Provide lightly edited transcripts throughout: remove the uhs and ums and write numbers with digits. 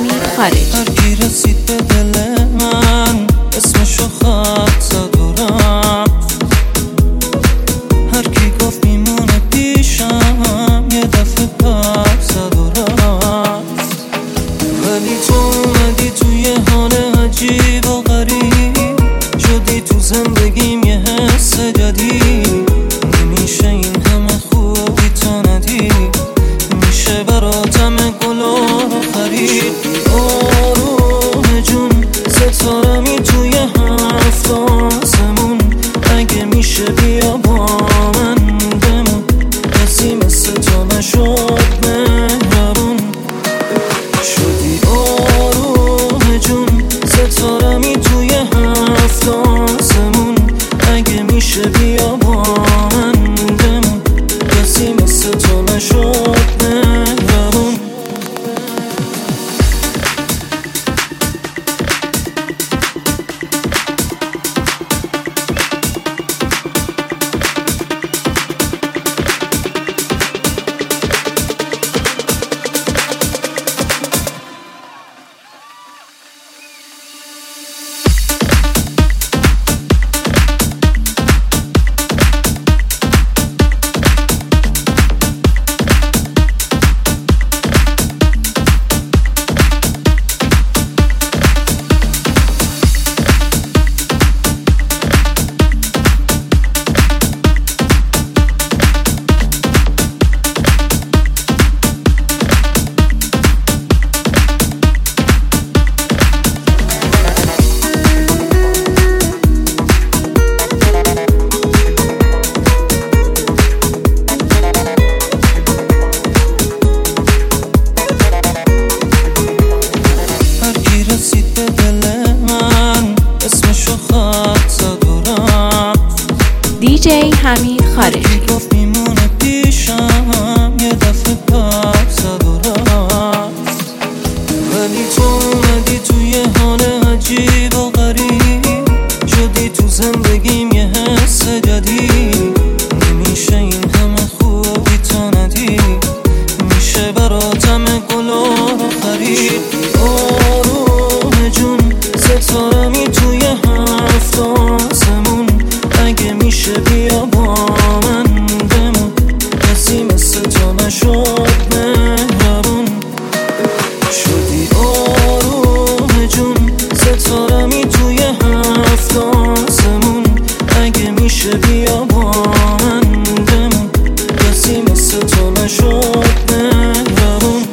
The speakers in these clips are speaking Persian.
حمید خارجی. هر کی رسید به دل من اسمشو خط زد و رفت، هر کی گفت میمونه پیشم یه دفعه پر زد و رفت. ولی تو اومدی توی حال عجیب و غریب، شدی تو زندگیم یه حس جدید. نمیشه این همه خوبی تا ندید، میشه براتم گلا رو خرید. آروم جون ستارمی توی هفت آسمون، اگه میشه بیا با من بمون، کسی مثل تو نشد مهربون. شدی آروم جون ستارمی توی هفت آسمون، اگه میشه بیا با من بمون، کسی مثل تو نشد مهربون. رسید به دل من اسمشو خط زد و رفت، دیجی حمید خارجی. گفت میمونه پیشم یه دفعه پر زد و رفت. ولی تو اومدی توی حال عجیب و غریب، شدی تو زندگیم یه حس جدید. نمیشه این همه خوبی تا ندید، میشه براتم گلا رو خرید. ستارمی توی هفت آسمون، اگه میشه بیا با من بمون، کسی مثل تو نشد مهربون. شدی آروم جون ستارمی توی هفت آسمون، اگه میشه بیا با من بمون، کسی مثل تو نشد مهربون.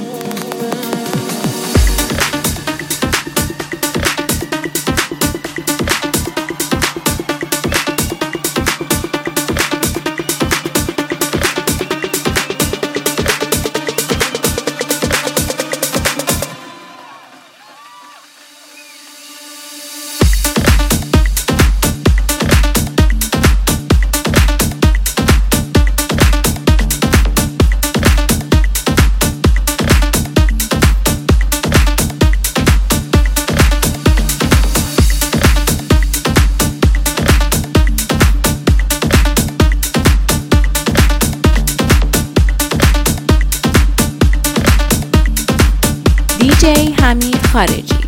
دیجی حمید خارجی.